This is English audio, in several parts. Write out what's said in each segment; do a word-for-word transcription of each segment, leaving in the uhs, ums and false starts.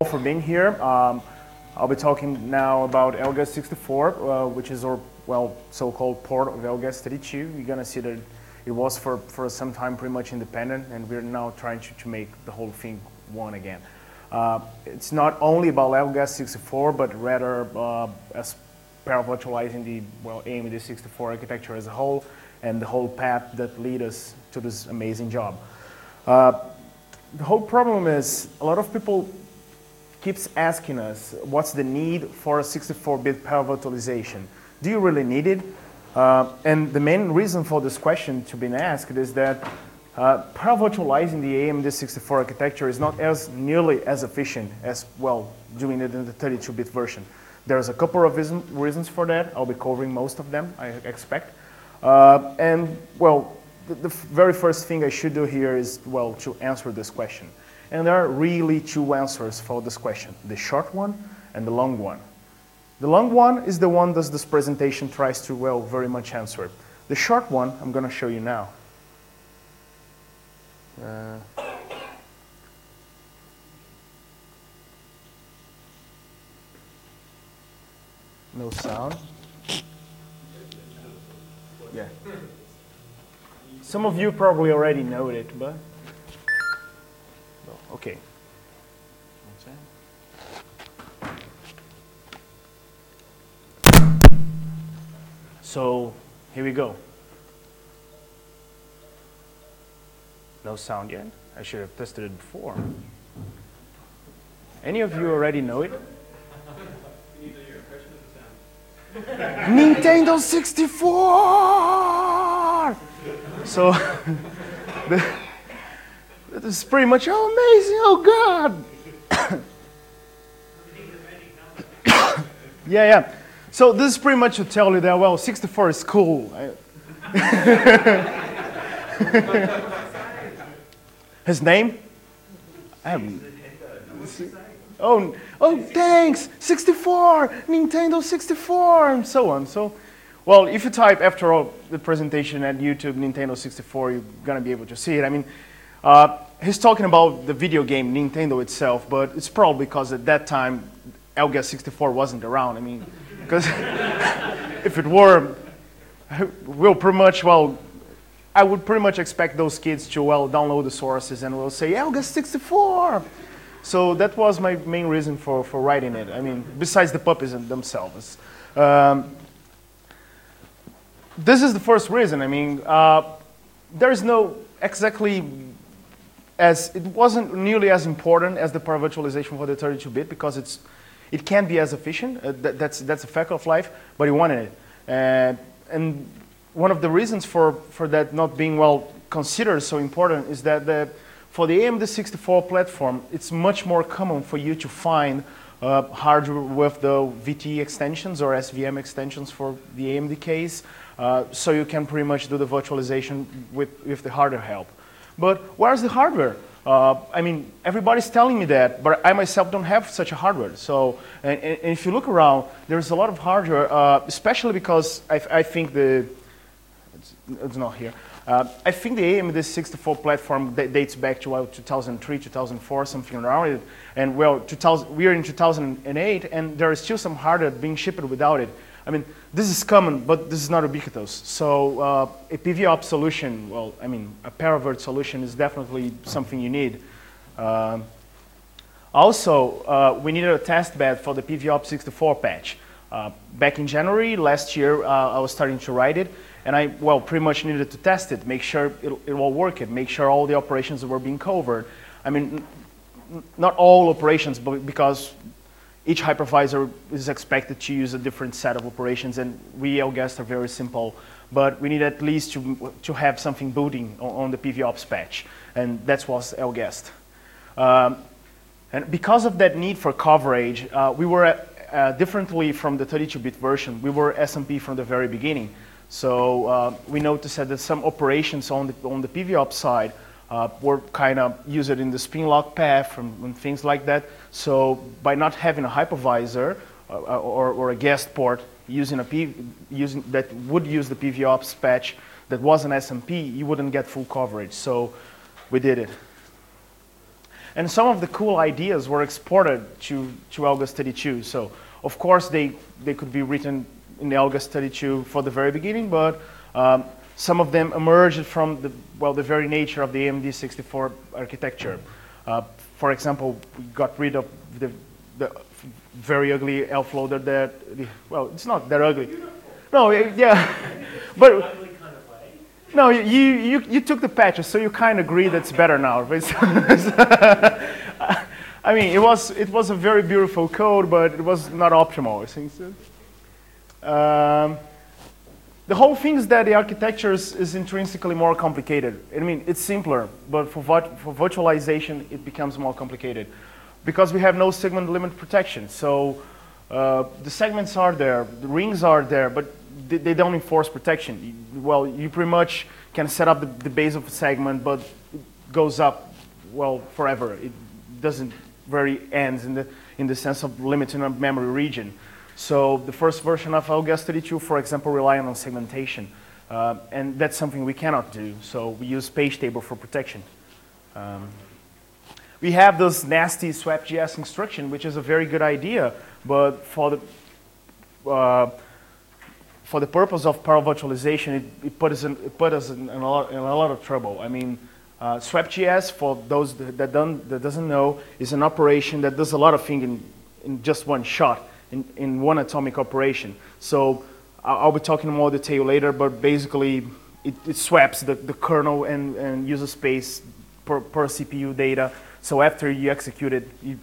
For being here. Um, I'll be talking now about LGAS sixty-four, uh, which is our well so-called port of LGAS thirty-two. You're gonna see that it was for, for some time pretty much independent, and we're now trying to, to make the whole thing one again. Uh, it's not only about LGAS sixty-four, but rather uh, as para-virtualizing the well A M D sixty-four architecture as a whole, and the whole path that lead us to this amazing job. Uh, the whole problem is a lot of people keeps asking us, what's the need for a sixty-four bit para-virtualization? Do you really need it? Uh, and the main reason for this question to be asked is that uh, para-virtualizing the A M D sixty-four architecture is not as nearly as efficient as, well, doing it in the thirty-two bit version. There's a couple of reason, reasons for that. I'll be covering most of them, I expect. Uh, and, well, the, the very first thing I should do here is, well, to answer this question. And there are really two answers for this question, the short one and the long one. The long one is the one that this presentation tries to, well, very much answer. The short one, I'm going to show you now. Uh, no sound. Yeah. Some of you probably already know it, but... Okay. So here we go. No sound yet. I should have tested it before. Any of you already know it? Nintendo sixty-four! So the This is pretty much, oh, amazing, oh, God. yeah, yeah. So this is pretty much to tell you that, well, sixty-four is cool. His name? I haven't. Oh, oh, thanks, sixty-four, Nintendo sixty-four, and so on. So, well, if you type, after all, the presentation at YouTube, Nintendo sixty-four, you're going to be able to see it. I mean, Uh, he's talking about the video game Nintendo itself, but it's probably because at that time LGAS sixty-four wasn't around. I mean, because if it were, we'll pretty much, well, I would pretty much expect those kids to, well, download the sources and will say LGAS sixty-four. So that was my main reason for, for writing it. I mean, besides the puppies themselves. Um, this is the first reason. I mean, uh, there is no exactly as it wasn't nearly as important as the para-virtualization for the thirty-two bit because it's it can't be as efficient. Uh, that, that's that's a fact of life, but he wanted it. Uh, and one of the reasons for for that not being well considered so important is that the for the A M D sixty-four platform, it's much more common for you to find uh, hardware with the V T extensions or S V M extensions for the A M D case, uh, so you can pretty much do the virtualization with with the hardware help. But where's the hardware? Uh, I mean, everybody's telling me that, but I myself don't have such a hardware. So, and, and if you look around, there's a lot of hardware, uh, especially because I, I think the, it's, it's not here. Uh, I think the A M D sixty-four platform dates back to well, two thousand three, two thousand four, something around it. And well, two thousand, we're in two thousand eight, and there is still some hardware being shipped without it. I mean, this is common, but this is not ubiquitous. So uh, a P V ops solution, well, I mean, a para-virt solution is definitely something you need. Uh, also, uh, we needed a test bed for the P V ops sixty-four patch. Uh, back in January last year, uh, I was starting to write it, and I, well, pretty much needed to test it, make sure it, it will work, it, make sure all the operations were being covered. I mean, n not all operations, but because each hypervisor is expected to use a different set of operations, and we LGAST are very simple, but we need at least to, to have something booting on, on the P V ops patch, and that was LGAST. Um, and because of that need for coverage, uh, we were, uh, differently from the thirty-two bit version, we were S M P from the very beginning. So uh, we noticed that some operations on the, on the P V ops side Uh, were kind of used in the spin lock path and, and things like that. So by not having a hypervisor uh, or, or a guest port using a P, using, that would use the P V ops patch that was an S M P, you wouldn't get full coverage. So we did it. And some of the cool ideas were exported to, to Elgas thirty-two. So of course they, they could be written in the Elgas thirty-two for the very beginning, but um, some of them emerged from the, well, the very nature of the A M D sixty-four architecture. Uh, for example, we got rid of the, the very ugly elf loader that, well, it's not that ugly. No, yeah, but no, you, you, you took the patches, so you kind of agree that's better now. I mean, it was, it was a very beautiful code, but it was not optimal, I think so. Um, the whole thing is that the architecture is, is intrinsically more complicated. I mean, it's simpler, but for, for virtualization, it becomes more complicated because we have no segment limit protection. So uh, the segments are there, the rings are there, but they, they don't enforce protection. Well, you pretty much can set up the, the base of a segment, but it goes up, well, forever. It doesn't very end in the, in the sense of limiting a memory region. So the first version of Elgas thirty-two, for example, relied on segmentation. Uh, and that's something we cannot do. So we use page table for protection. Um, we have this nasty swapjs instruction, which is a very good idea, but for the, uh, for the purpose of power virtualization, it, it put us, in, it put us in, in, a lot, in a lot of trouble. I mean, uh, swapjs, for those that, don't, that doesn't know, is an operation that does a lot of things in, in just one shot. In, in one atomic operation. So I'll be talking in more detail later, but basically it, it swaps the, the kernel and, and user space per, per C P U data. So after you execute it, you,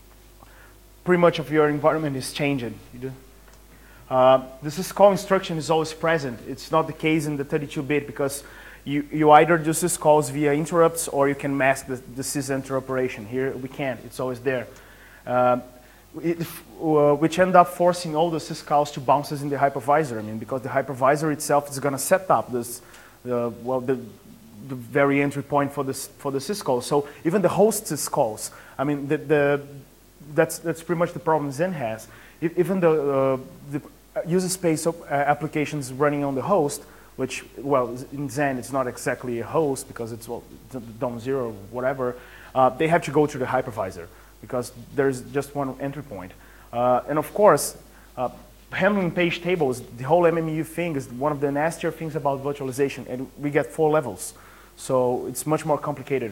pretty much of your environment is changing. You do. Uh, the syscall instruction is always present. It's not the case in the thirty-two bit because you, you either do syscalls via interrupts or you can mask the, the sysenter operation. Here we can't, it's always there. Uh, It, uh, which end up forcing all the syscalls to bounces in the hypervisor. I mean, because the hypervisor itself is going to set up this, uh, well, the, the very entry point for this for the syscall. So even the host syscalls. I mean, the, the that's that's pretty much the problem Xen has. If, even the uh, the user space of, uh, applications running on the host, which well in Xen it's not exactly a host because it's well DOM zero or whatever. Uh, they have to go to the hypervisor, because there's just one entry point. Uh, and of course, uh, handling page tables, the whole M M U thing is one of the nastier things about virtualization, and we get four levels. So it's much more complicated.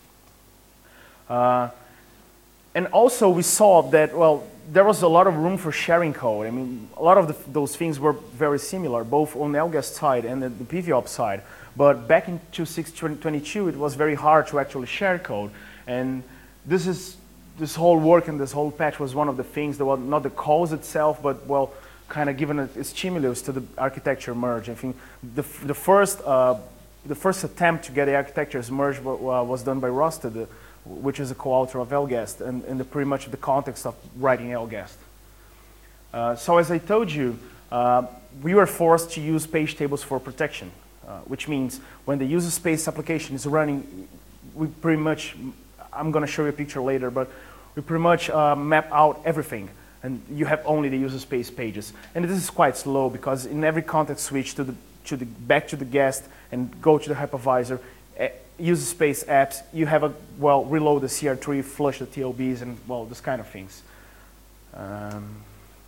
Uh, and also we saw that, well, there was a lot of room for sharing code. I mean, a lot of the, those things were very similar, both on Elgas side and the, the P V O P side. But back in two six twenty-two, it was very hard to actually share code. And this is This whole work and this whole patch was one of the things that was not the cause itself, but well, kind of given a, a stimulus to the architecture merge. I think the the first uh, the first attempt to get the architectures merged was done by Rusted, uh, which is a co-author of Elgast, and in the pretty much the context of writing Elgast. Uh, so as I told you, uh, we were forced to use page tables for protection, uh, which means when the user space application is running, we pretty much, I'm going to show you a picture later, but we pretty much uh, map out everything, and you have only the user space pages. And this is quite slow because in every context switch to the, to the back to the guest and go to the hypervisor, uh, user space apps, you have a, well, reload the C R three, flush the T L Bs, and well, this kind of things. Um,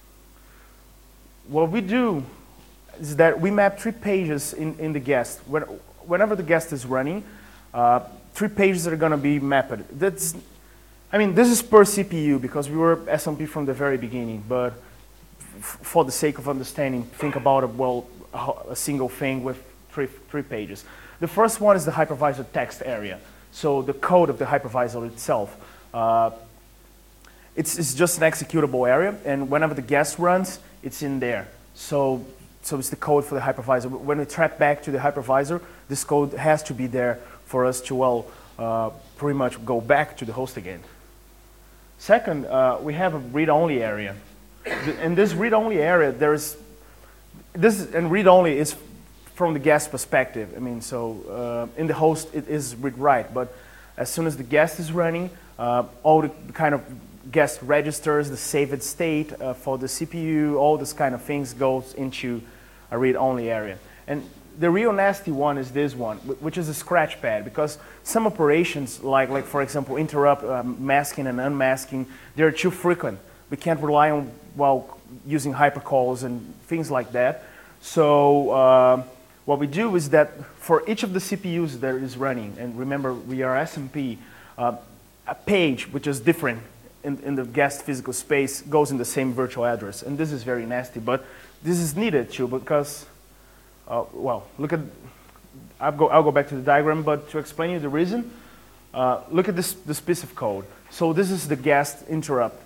what we do is that we map three pages in, in the guest. When, whenever the guest is running, uh, three pages are going to be mapped. That's, I mean, this is per C P U because we were S M P from the very beginning, but f for the sake of understanding, think about a, well, a, a single thing with three, three pages. The first one is the hypervisor text area. So the code of the hypervisor itself. Uh, it's, it's just an executable area, and whenever the guest runs, it's in there. So, so it's the code for the hypervisor. When we trap back to the hypervisor, this code has to be there for us to, well, uh, pretty much go back to the host again. Second, uh, we have a read-only area. In this read-only area, there's, this is, and read-only is from the guest perspective. I mean, so uh, in the host, it is read-write, but as soon as the guest is running, uh, all the kind of guest registers, the saved state uh, for the C P U, all this kind of things goes into a read-only area. And the real nasty one is this one, which is a scratch pad, because some operations, like, like for example, interrupt um, masking and unmasking, they're too frequent. We can't rely on, well, using hypercalls and things like that. So uh, what we do is that for each of the C P Us that is running, and remember we are S M P, uh, a page which is different in, in the guest physical space goes in the same virtual address. And this is very nasty, but this is needed too, because, uh, well, look at, I'll go, I'll go back to the diagram, but to explain you the reason, uh, look at this, this piece of code. So this is the guest interrupt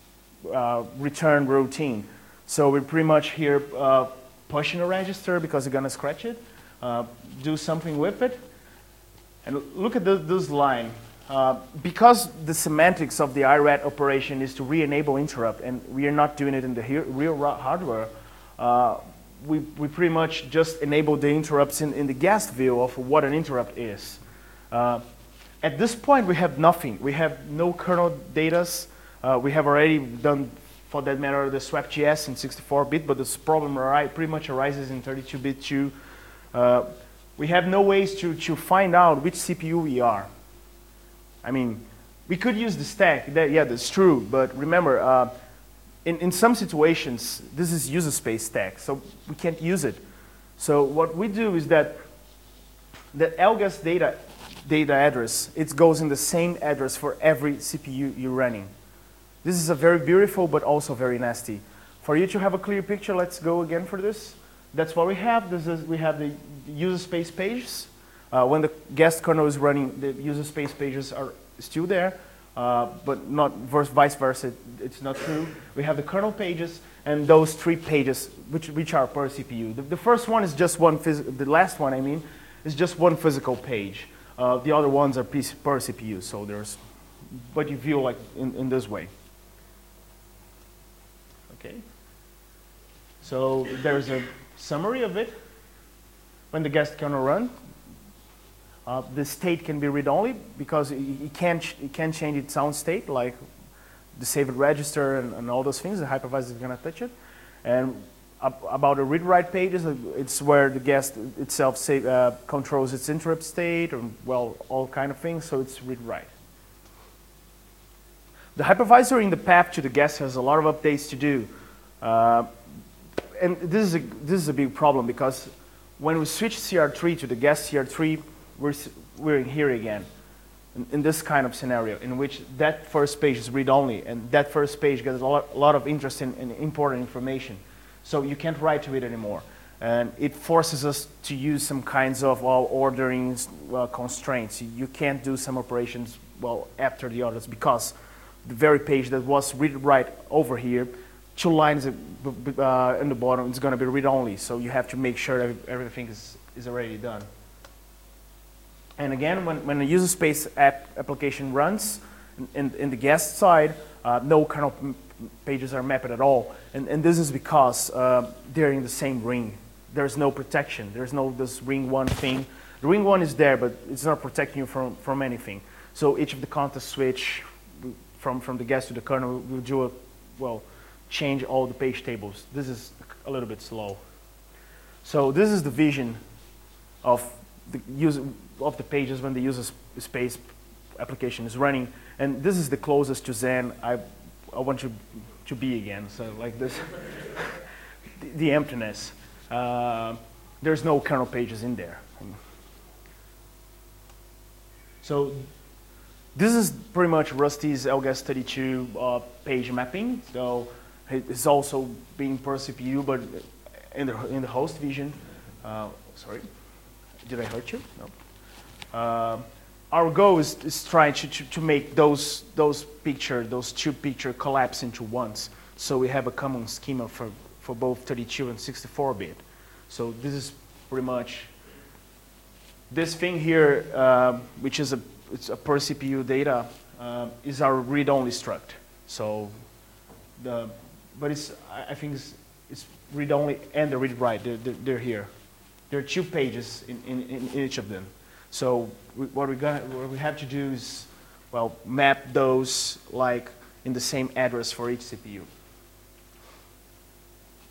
uh, return routine. So we're pretty much here uh, pushing a register because we're gonna scratch it, uh, do something with it, and look at the, this line. Uh, because the semantics of the I RAT operation is to re-enable interrupt, and we are not doing it in the real hardware, uh, we, we pretty much just enable the interrupts in, in the guest view of what an interrupt is. Uh, at this point, we have nothing. We have no kernel data. Uh, we have already done, for that matter, the swap.js in sixty-four bit, but this problem pretty much arises in thirty-two bit too. Uh, we have no ways to, to find out which C P U we are. I mean, we could use the stack. That, yeah, that's true. But remember, uh, in, in some situations, this is user space stack, so we can't use it. So what we do is that the L G A S data, data address, it goes in the same address for every C P U you're running. This is a very beautiful, but also very nasty. For you to have a clear picture, let's go again for this. That's what we have. This is, we have the user space pages. Uh, when the guest kernel is running, the user space pages are still there, uh, but not vice versa. It's not true. We have the kernel pages and those three pages, which, which are per C P U. The, the first one is just one, the last one, I mean, is just one physical page. Uh, the other ones are per C P U, so there's, but you view like in, in this way. Okay. So there's a summary of it. When the guest kernel runs, Uh, the state can be read-only because it can't, it can't change its own state, like the saved register and, and all those things. The hypervisor is going to touch it. And ab about the read-write pages, it's where the guest itself say, uh, controls its interrupt state, or, well, all kind of things, so it's read-write. The hypervisor in the path to the guest has a lot of updates to do. Uh, and this is, a, this is a big problem, because when we switch C R three to the guest C R three, We're, we're here again in, in this kind of scenario in which that first page is read-only, and that first page gets a lot, a lot of interest in, in important information. So you can't write to it anymore. And it forces us to use some kinds of well, ordering well, constraints. You can't do some operations well after the others because the very page that was read-write over here, two lines uh, in the bottom, is going to be read-only. So you have to make sure that everything is, is already done. And again, when, when the user space app application runs in, in the guest side, uh, no kernel pages are mapped at all. And, and this is because uh, they're in the same ring. There's no protection. There's no this ring one thing. The ring one is there, but it's not protecting you from, from anything. So each of the context switch from, from the guest to the kernel will do a, well, change all the page tables. This is a little bit slow. So this is the vision of the user of the pages when the user space application is running, and this is the closest to Zen I, I want you to be again. So like this, the, the emptiness. Uh, there's no kernel pages in there. So this is pretty much Rusty's L G A S thirty-two uh, page mapping. So it's also being per C P U, but in the in the host vision. Uh, sorry. Did I hurt you? No. Uh, our goal is, is trying to, to, to make those, those picture, those two picture collapse into ones. So we have a common schema for, for both thirty-two and sixty-four bit. So this is pretty much this thing here, uh, which is a, it's a per C P U data, uh, is our read-only struct. So the, but it's, I think it's, it's read-only and the read-write, they're, they're, they're here. There are two pages in, in, in each of them. So we, what, we got, what we have to do is, well, map those like in the same address for each C P U.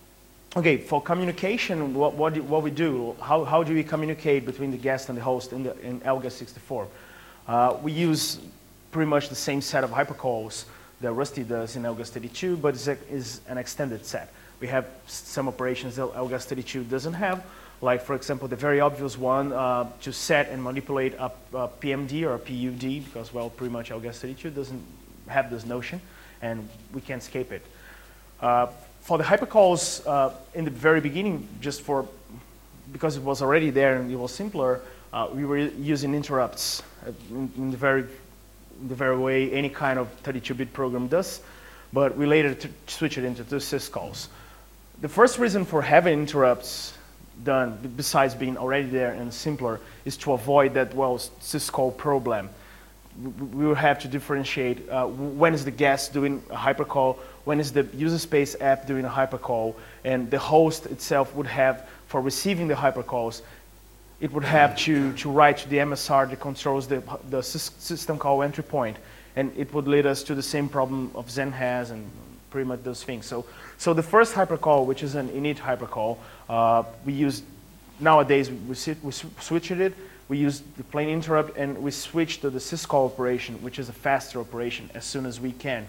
Okay, for communication, what, what, do, what we do, how, how do we communicate between the guest and the host in, the, in L G A S sixty-four? Uh, we use pretty much the same set of hypercalls that Rusty does in L G A S thirty-two, but it's a, is an extended set. We have some operations that L G A S thirty-two doesn't have, like, for example, the very obvious one uh, to set and manipulate a, a P M D or a P U D, because, well, pretty much L G A S thirty-two doesn't have this notion, and we can't escape it. Uh, for the hypercalls, uh, in the very beginning, just for, because it was already there and it was simpler, uh, we were using interrupts in, in the very the very way any kind of thirty-two bit program does, but we later switched it into two syscalls. The first reason for having interrupts done, besides being already there and simpler, is to avoid that, well, syscall problem. We will have to differentiate uh, when is the guest doing a hypercall, when is the user space app doing a hypercall, and the host itself would have, for receiving the hypercalls, it would have to, to write to the M S R that controls the, the system call entry point, and it would lead us to the same problem of Zen has and pretty much those things. So, so the first hypercall, which is an init hypercall, uh, we use, nowadays we, sit, we switched it, we use the plain interrupt, and we switch to the syscall operation, which is a faster operation, as soon as we can.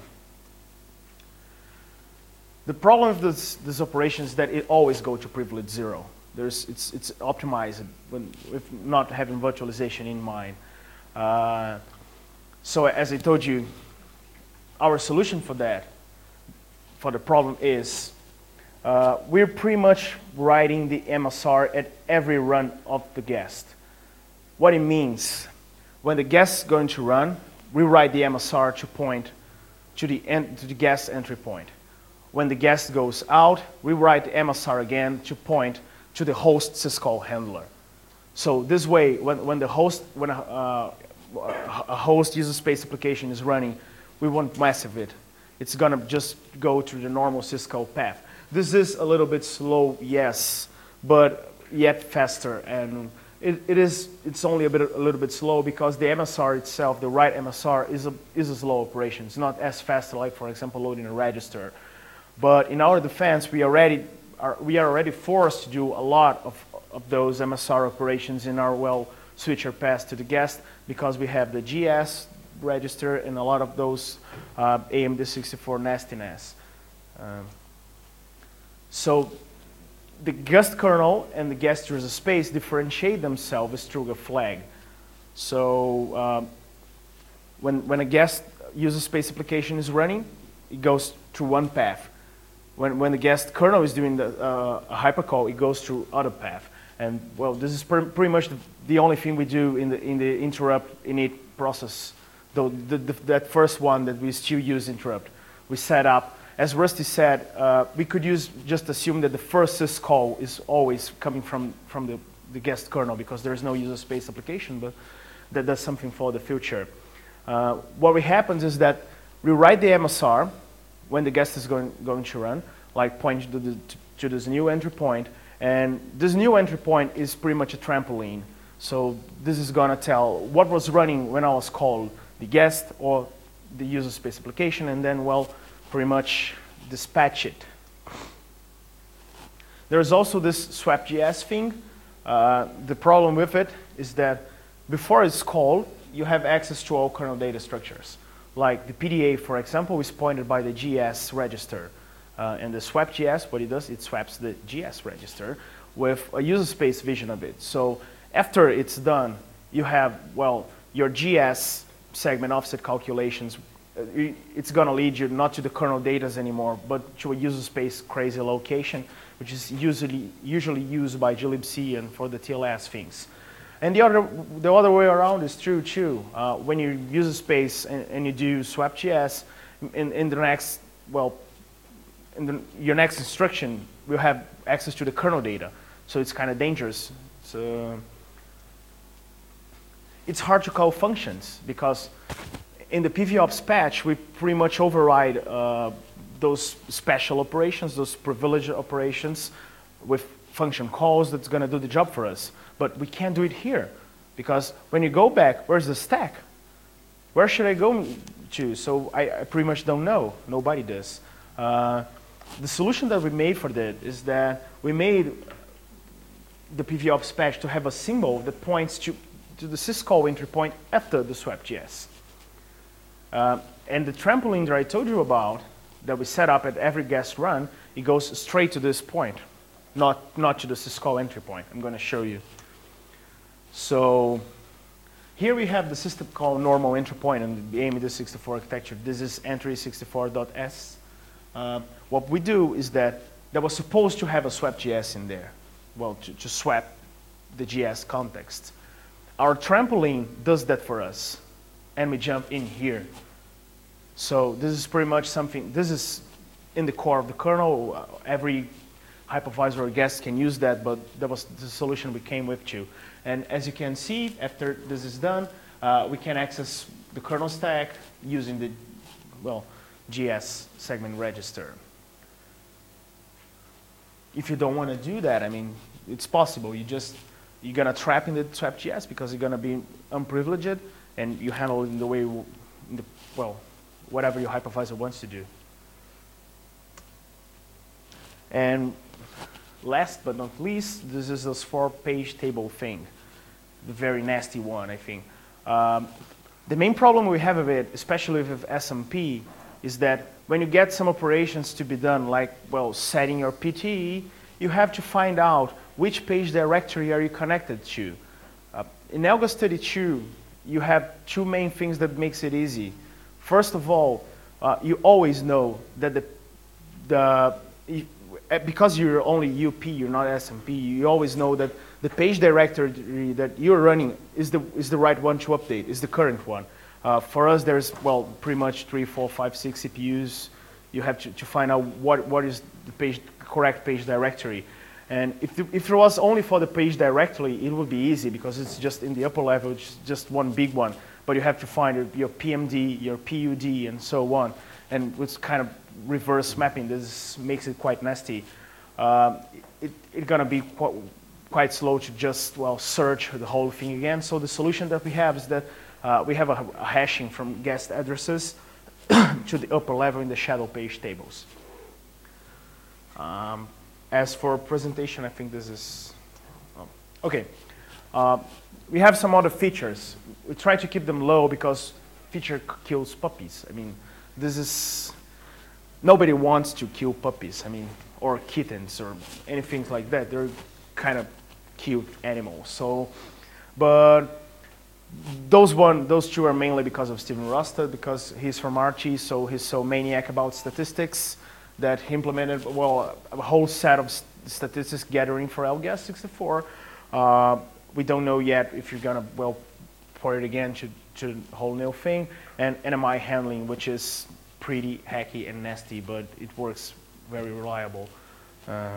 The problem with this, this operation is that it always goes to privilege zero. There's, it's, it's optimized when, with not having virtualization in mind. Uh, so as I told you, our solution for that, for the problem is, uh, we're pretty much writing the M S R at every run of the guest. What it means, when the guest is going to run, we write the M S R to point to the, en to the guest entry point. When the guest goes out, we write the M S R again to point to the host syscall handler. So this way, when, when the host, when a, uh, a host user space application is running, we won't mess with it. It's gonna just go to the normal syscall path. This is a little bit slow, yes, but yet faster. And it, it is, it's only a, bit, a little bit slow because the M S R itself, the write M S R, is a, is a slow operation. It's not as fast, like, for example, loading a register. But in our defense, we already are, we are already forced to do a lot of, of those M S R operations in our, well, switcher path to the guest, because we have the G S register and a lot of those uh, A M D sixty-four nastiness. Um, so the guest kernel and the guest user space differentiate themselves through a flag. So um, when, when a guest user space application is running, it goes through one path. When, when the guest kernel is doing the, uh, a hypercall, it goes through other path. And, well, this is pre pretty much the, the only thing we do in the, in the interrupt init process. Though the, the, that first one that we still use interrupt, we set up, as Rusty said, uh, we could use, just assume that the first syscall is always coming from, from the, the guest kernel, because there is no user space application, but that does something for the future. Uh, what happens is that we write the M S R when the guest is going, going to run, like pointing to, the, to, to this new entry point, and this new entry point is pretty much a trampoline. So this is gonna tell what was running when I was called, the guest or the user space application, and then, well, pretty much dispatch it. There's also this swap.js thing. Uh, the problem with it is that before it's called, you have access to all kernel data structures. Like the P D A, for example, is pointed by the G S register. Uh, and the swap.js, what it does, it swaps the G S register with a user space vision of it. So after it's done, you have, well, your G S segment offset calculations. It's going to lead you not to the kernel data anymore, but to a user space crazy location, which is usually usually used by glibc and for the T L S things. And the other the other way around is true too. Uh, when you use a space and, and you do swap.js, in, in the next well, in the, your next instruction will have access to the kernel data. So it's kind of dangerous. So it's hard to call functions because in the P V ops patch, we pretty much override uh, those special operations, those privileged operations with function calls that's going to do the job for us. But we can't do it here because when you go back, where's the stack? Where should I go to? So I, I pretty much don't know. Nobody does. Uh, the solution that we made for that is that we made the PVOps patch to have a symbol that points to, to the syscall entry point after the swap.js. Uh, and the trampoline that I told you about, that we set up at every guest run, it goes straight to this point, not, not to the syscall entry point. I'm going to show you. So here we have the system call normal entry point in the A M D sixty-four architecture. This is entry sixty-four dot s. Uh, what we do is that that was supposed to have a swap.js in there, well, to, to swap the J S context. Our trampoline does that for us, and we jump in here. So this is pretty much something, this is in the core of the kernel. Uh, every hypervisor or guest can use that, but that was the solution we came with too. And as you can see, after this is done, uh, we can access the kernel stack using the, well, J S segment register. If you don't want to do that, I mean, it's possible. You just, you're going to trap in the swap.js because you're going to be unprivileged, and you handle it in the way, in the, well, whatever your hypervisor wants to do. And last but not least, this is this four-page table thing, the very nasty one, I think. Um, the main problem we have with it, especially with S M P, is that when you get some operations to be done, like, well, setting your P T E, you have to find out which page directory are you connected to. Uh, in Elgas thirty-two, you have two main things that makes it easy. First of all, uh, you always know that the, the because you're only U P, you're not S M P, you always know that the page directory that you're running is the, is the right one to update, is the current one. Uh, for us, there's, well, pretty much three, four, five, six C P Us. You have to, to find out what, what is the page, correct page directory. And if, the, if it was only for the page directory, it would be easy because it's just in the upper level, it's just one big one. But you have to find your, your P M D, your P U D, and so on. And with kind of reverse mapping, this makes it quite nasty. Um, it, it's going to be quite, quite slow to just, well, search the whole thing again. So the solution that we have is that uh, we have a, a hashing from guest addresses to the upper level in the shadow page tables. Um, as for presentation, I think this is, oh, okay. Uh, we have some other features. We try to keep them low because feature kills puppies. I mean, this is, nobody wants to kill puppies, I mean, or kittens or anything like that. They're kind of cute animals. So, but those one, those two are mainly because of Stephen Rustad, because he's from Archie, so he's so maniac about statistics that he implemented, well, a whole set of st statistics gathering for Elgas sixty-four. Uh, we don't know yet if you're gonna, well, port it again to, to the whole new thing, and N M I handling, which is pretty hacky and nasty, but it works very reliable. Uh,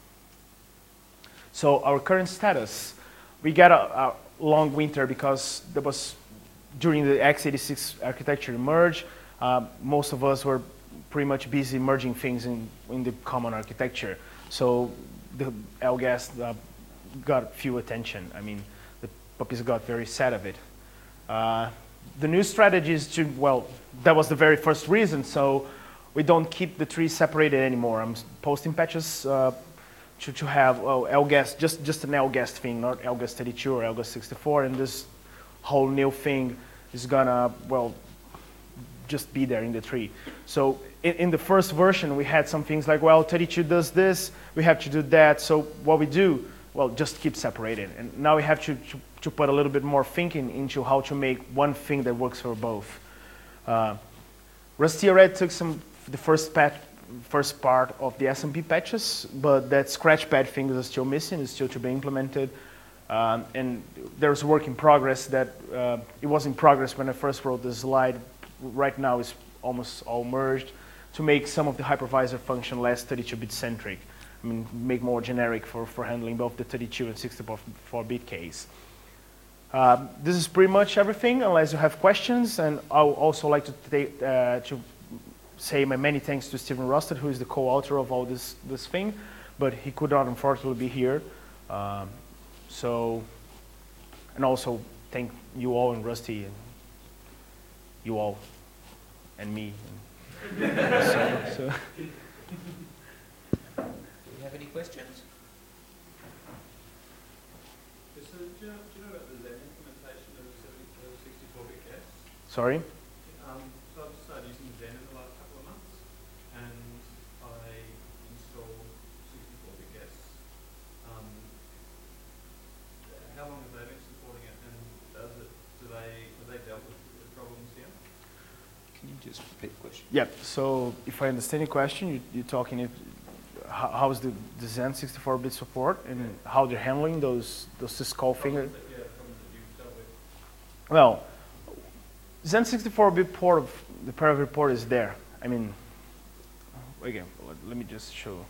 so our current status, we got a, a long winter because there was, during the x eighty-six architecture merge, uh, most of us were pretty much busy merging things in, in the common architecture. So the Elgas uh, got few attention. I mean, the puppies got very sad of it. Uh, the new strategy is to, well, that was the very first reason, so we don't keep the trees separated anymore. I'm posting patches uh, to, to have, well, Elgas, just, just an Elgas thing, not Elgas thirty-two or Elgas sixty-four, and this whole new thing is gonna, well, just be there in the tree. So in, in the first version, we had some things like, well, thirty-two does this, we have to do that, so what we do, well, just keep separated. And now we have to, to, to put a little bit more thinking into how to make one thing that works for both. Uh, Rusty already took some, the first patch, first part of the S M P patches, but that scratchpad thing is still missing, is still to be implemented. Um, and there's work in progress that, uh, it was in progress when I first wrote the slide. Right now it's almost all merged to make some of the hypervisor function less thirty-two bit centric. I mean, make more generic for, for handling both the thirty-two and sixty-four bit case. Uh, this is pretty much everything, unless you have questions. And I would also like to, take, uh, to say my many thanks to Stephen Rustad, who is the co-author of all this, this thing, but he could not unfortunately be here. Um, so, and also thank you all and Rusty, and you all, and me. so, so. have any questions? So, do you know, do you know about the Zen implementation of sixty-four bit gas? Sorry? Um, so I've started using Zen in the last couple of months, and I installed sixty-four bit gas. Um, how long have they been supporting it, and does it, do they, have they dealt with the problems here? Can you just repeat the question? Yeah, so if I understand your question, you, you're talking if, how, how's the, the Zen sixty-four bit support and yeah. how they're handling those, those syscall fingers? Yeah, problems that you've dealt with. Well, Zen sixty-four bit port of the Paravid port is there. I mean, again, let, let me just show.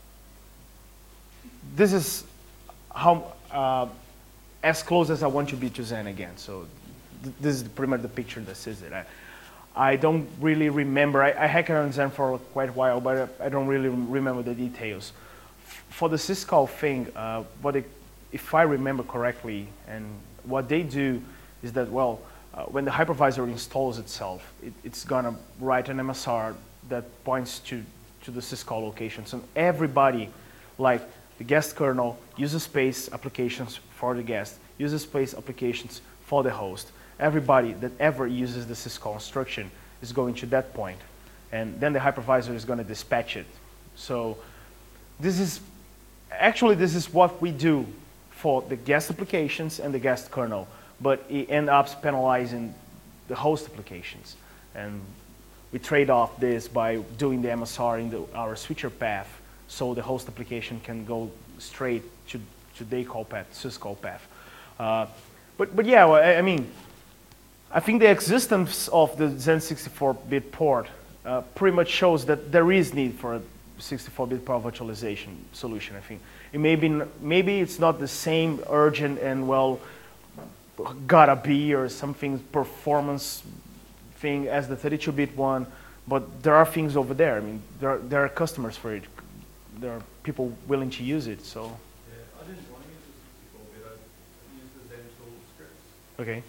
This is how uh, as close as I want to be to Zen again. So th this is pretty much the picture that says it. I, I don't really remember. I, I hacked on Zen for quite a while, but I, I don't really remember the details. F for the syscall thing, uh, what it, if I remember correctly, and what they do is that, well, uh, when the hypervisor installs itself, it, it's gonna write an M S R that points to, to the syscall location. So everybody, like the guest kernel, user space applications for the guest, user space applications for the host. Everybody that ever uses the syscall instruction is going to that point, and then the hypervisor is going to dispatch it. So this is, actually this is what we do for the guest applications and the guest kernel, but it ends up penalizing the host applications. And we trade off this by doing the M S R in the, our switcher path, so the host application can go straight to, to the call path, syscall path. Uh, but, but yeah, I, I mean, I think the existence of the Zen sixty-four bit port uh, pretty much shows that there is need for a sixty-four bit power virtualization solution. I think it may be, maybe it's not the same urgent and well gotta be or something performance thing as the thirty-two bit one, but there are things over there. I mean, there are, there are customers for it. There are people willing to use it. So. Yeah, I didn't want to use the sixty-four bit. I used the Zen tool scripts. Okay.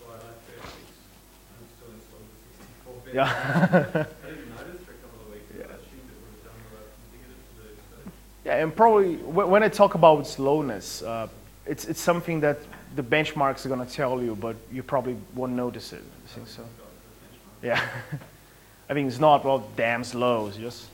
Yeah. I didn't notice for a couple of weeks. Yeah. I assumed it would have done what I configured it to do. So. Yeah, and probably when I talk about slowness, uh, it's it's something that the benchmarks are going to tell you, but you probably won't notice it. I think so. Yeah. I think it's not well damn slow. It's just.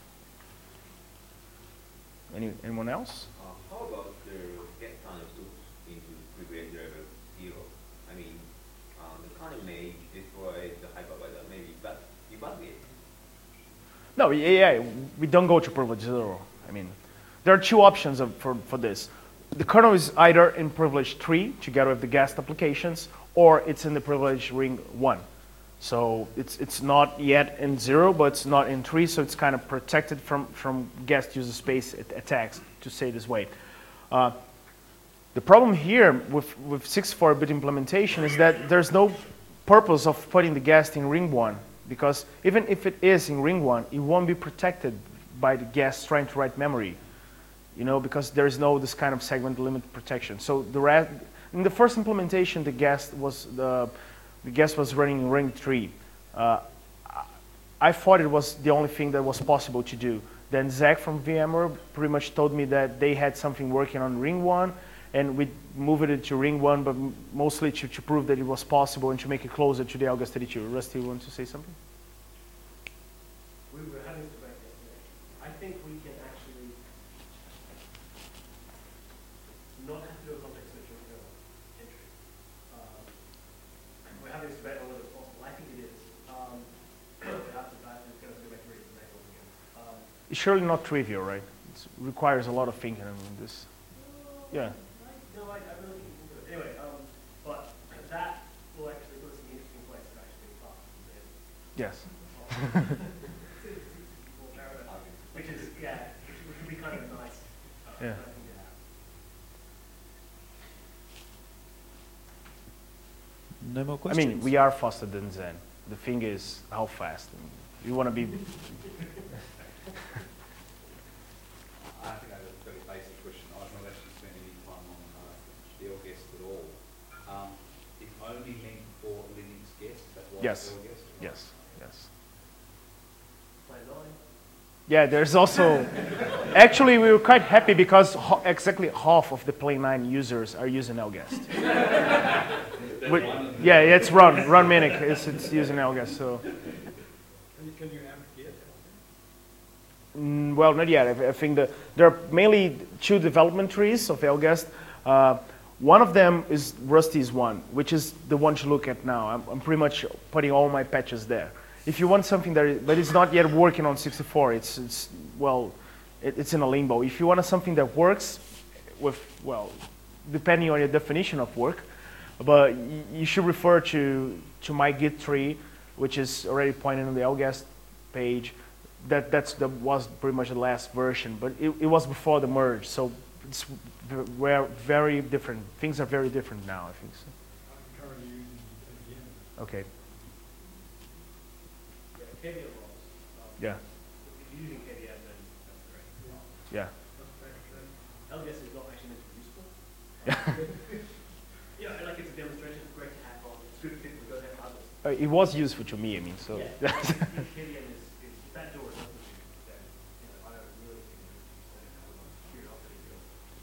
Any anyone else? Uh, how about the get kind of tools into previous level zero? I mean, um, the kind of may destroy the hypervisor, maybe, but debug it. No, yeah, yeah, we don't go to privilege zero. I mean, there are two options of, for, for this. The kernel is either in privilege three, together with the guest applications, or it's in the privilege ring one. So it's, it's not yet in zero, but it's not in three, so it's kind of protected from, from guest user space attacks, to say this way. Uh, the problem here with, with sixty-four bit implementation is that there's no purpose of putting the guest in ring one, because even if it is in ring one, it won't be protected by the guest trying to write memory, you know, because there is no this kind of segment limit protection. So the rest, in the first implementation, the guest was the the guest was running in ring three. Uh, I thought it was the only thing that was possible to do. Then Zach from VMware pretty much told me that they had something working on ring one, and we moved it to ring one, but mostly to, to prove that it was possible and to make it closer to the August thirty-two. Rusty, you want to say something? We were having this debate yesterday. I think we can actually not have to do a context switch on the entry. Um, we're having this debate on whether it's possible. I think it is. Um, after that, it's going to go back to read the next one again. Um, It's surely not trivial, right? It requires a lot of thinking. I mean, this, yeah. No, I, I really think we can do it. Anyway, um, but that will actually put us in an interesting place to actually pass. Yes. Which is, yeah, which, which would be kind of nice. Uh, Yeah. thing to have. No more I questions? mean, we are faster than Zen. The thing is, how fast? I mean, you want to be. I think I have a very basic question. I've not actually spent any time on uh, SteelGuest at all. Um, it's only meant for Linux guests, that's why Yes. SteelGuest? Yes. Yes. Plan nine. Yeah. There's also. Actually, we were quite happy because ho- exactly half of the Play nine users are using Elgast. But, yeah, it's Ron, Ron Minnick. It's, it's using Elgast. So, Can you amp yet? mm, well, not yet. I, I think that there are mainly two development trees of Elgast. Uh, one of them is Rusty's one, which is the one to look at now. I'm, I'm pretty much putting all my patches there. If you want something that, is, but it's not yet working on sixty-four, it's, it's well, it, it's in a limbo. If you want something that works with, well, depending on your definition of work, but y- you should refer to, to my Git tree, which is already pointed on the Elgast page. That that's the, was pretty much the last version, but it, it was before the merge, so it's v- very, very different. Things are very different now, I think so. I'm currently using K V M. Okay, Yeah, K V M roles. Um, yeah, If you're using K V M, then that's great. yeah. L D S is not actually meant to be useful. Um, Yeah, like it's a demonstration, it's great to hack on, it's good for people who don't have hardware. Uh, it was useful to me, I mean, so. Yeah. K V M is, is, if that door is open to you, then, you know, I don't really think it's going to have a lot of curiosity to it.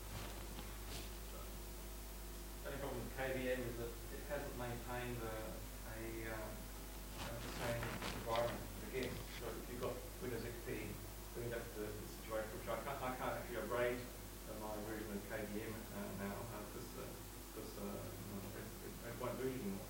The only problem with K V M is that it hasn't maintained a, a, um, the same environment again. So if you've got Windows X P, then that's the, the situation, which I can't, I can't actually upgrade uh, my version of K V M uh, now, because uh, because uh, it, it, it won't do it anymore.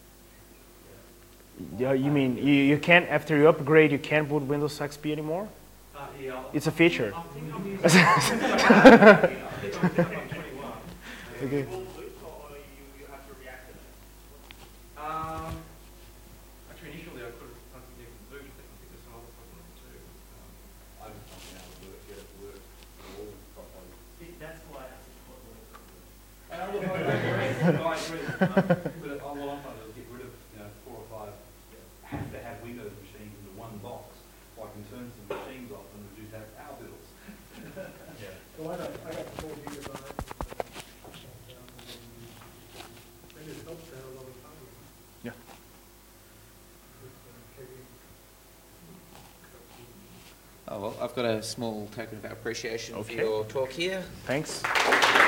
Yeah, you mean you, you can't, after you upgrade, you can't boot Windows X P anymore? Uh, yeah, It's a feature. I think I'm using, I think I'm twenty-one. Okay. Or you, you have to react to that. Um, actually, initially I could have plugged it in boot, but I think there's another problem too. Um, I just want to be able to work, get it to work all properly. See, that's why I support Linux. And I look, I agree, I agree. Um, But I- what I'm trying to do is get rid of, you know, four or five, have to have Windows machines into one box, so I can turn some machines off and reduce our power bills. So I got, I got four gigabytes. And it helps to have a lot of power. Yeah. With, uh, K V M. Oh, well, I've got a small token of appreciation Okay. for your talk here. Thanks.